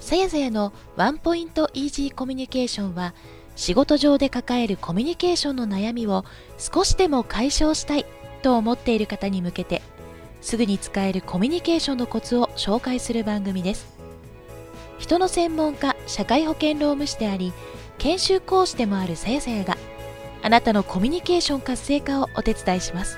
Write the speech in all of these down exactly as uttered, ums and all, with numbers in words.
さやさやのワンポイントイージーコミュニケーションは、仕事上で抱えるコミュニケーションの悩みを少しでも解消したいと思っている方に向けて、すぐに使えるコミュニケーションのコツを紹介する番組です。人の専門家、社会保険労務士であり、研修講師でもあるさやさやが、あなたのコミュニケーション活性化をお手伝いします。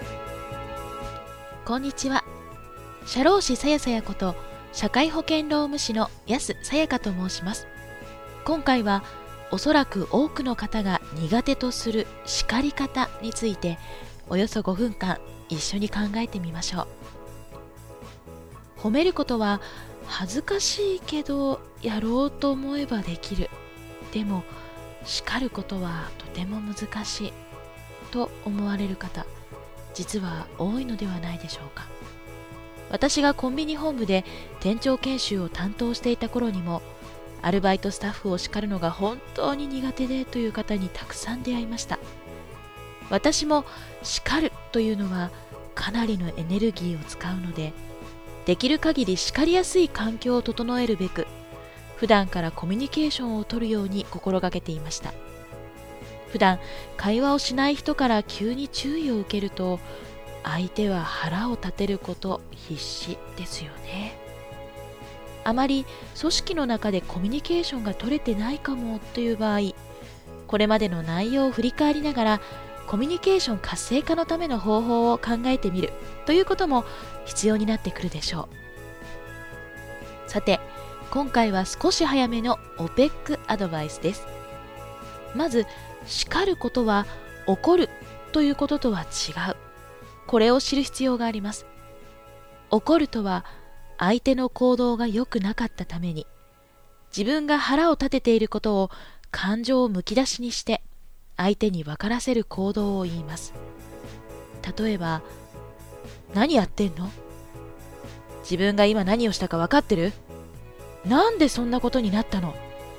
こんにちは。社労士さやさやこと社会保険労務士の安さやかと申します。今回はおそらく多くの方が苦手とする叱り方について、およそごふんかん一緒に考えてみましょう。褒めることは恥ずかしいけどやろうと思えばできる。でも叱ることはとても難しいと思われる方、実は多いのではないでしょうか。私がコンビニ本部で店長研修を担当していた頃にも、アルバイトスタッフを叱るのが本当に苦手でという方にたくさん出会いました。私も叱るというのはかなりのエネルギーを使うので、できる限り叱りやすい環境を整えるべく、普段からコミュニケーションを取るように心がけていました。普段会話をしない人から急に注意を受けると、相手は腹を立てること必至ですよね。あまり組織の中でコミュニケーションが取れてないかもという場合、これまでの内容を振り返りながらコミュニケーション活性化のための方法を考えてみるということも必要になってくるでしょう。さて、今回は少し早めの オペック アドバイスです。まず、叱ることは怒るということとは違う。これを知る必要があります。怒るとは相手の行動が良くなかったために、自分が腹を立てていることを感情をむき出しにして相手に分からせる行動を言います。例えば、何やってんの？自分が今何をしたか分かってる？なんでそんなことになったの？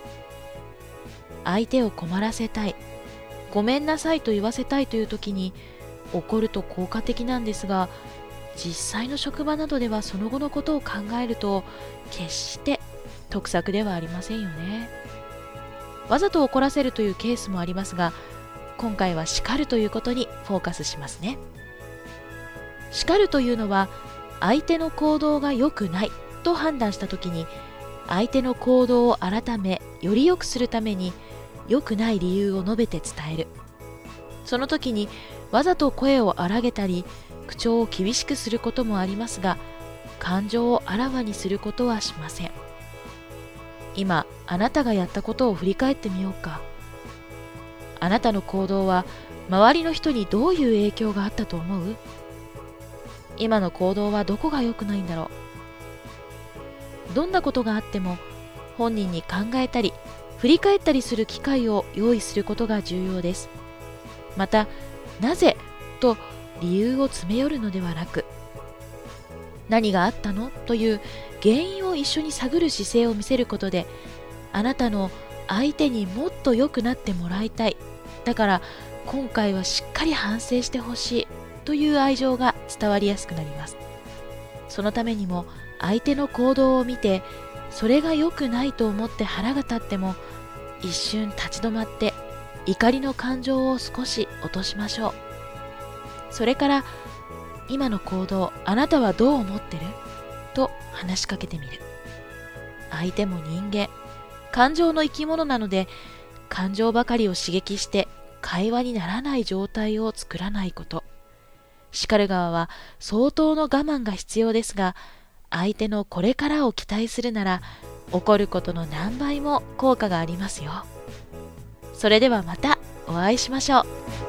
相手を困らせたい、ごめんなさいと言わせたいという時に怒ると効果的なんですが、実際の職場などではその後のことを考えると決して得策ではありませんよね。わざと怒らせるというケースもありますが、今回は叱るということにフォーカスしますね。叱るというのは、相手の行動が良くないと判断したときに、相手の行動を改めより良くするために良くない理由を述べて伝える。その時にわざと声を荒げたり口調を厳しくすることもありますが、感情をあらわにすることはしません。今あなたがやったことを振り返ってみようか。あなたの行動は周りの人にどういう影響があったと思う？今の行動はどこが良くないんだろう。どんなことがあっても本人に考えたり振り返ったりする機会を用意することが重要です。また、なぜと理由を詰め寄るのではなく、何があったのという原因を一緒に探る姿勢を見せることで、あなたの相手にもっと良くなってもらいたい、だから今回はしっかり反省してほしいという愛情が伝わりやすくなります。そのためにも相手の行動を見て、それが良くないと思って腹が立っても一瞬立ち止まって怒りの感情を少し落としましょう。それから、今の行動あなたはどう思ってる？と話しかけてみる。相手も人間、感情の生き物なので、感情ばかりを刺激して会話にならない状態を作らないこと。叱る側は相当の我慢が必要ですが、相手のこれからを期待するなら、怒ることの何倍も効果がありますよ。それではまたお会いしましょう。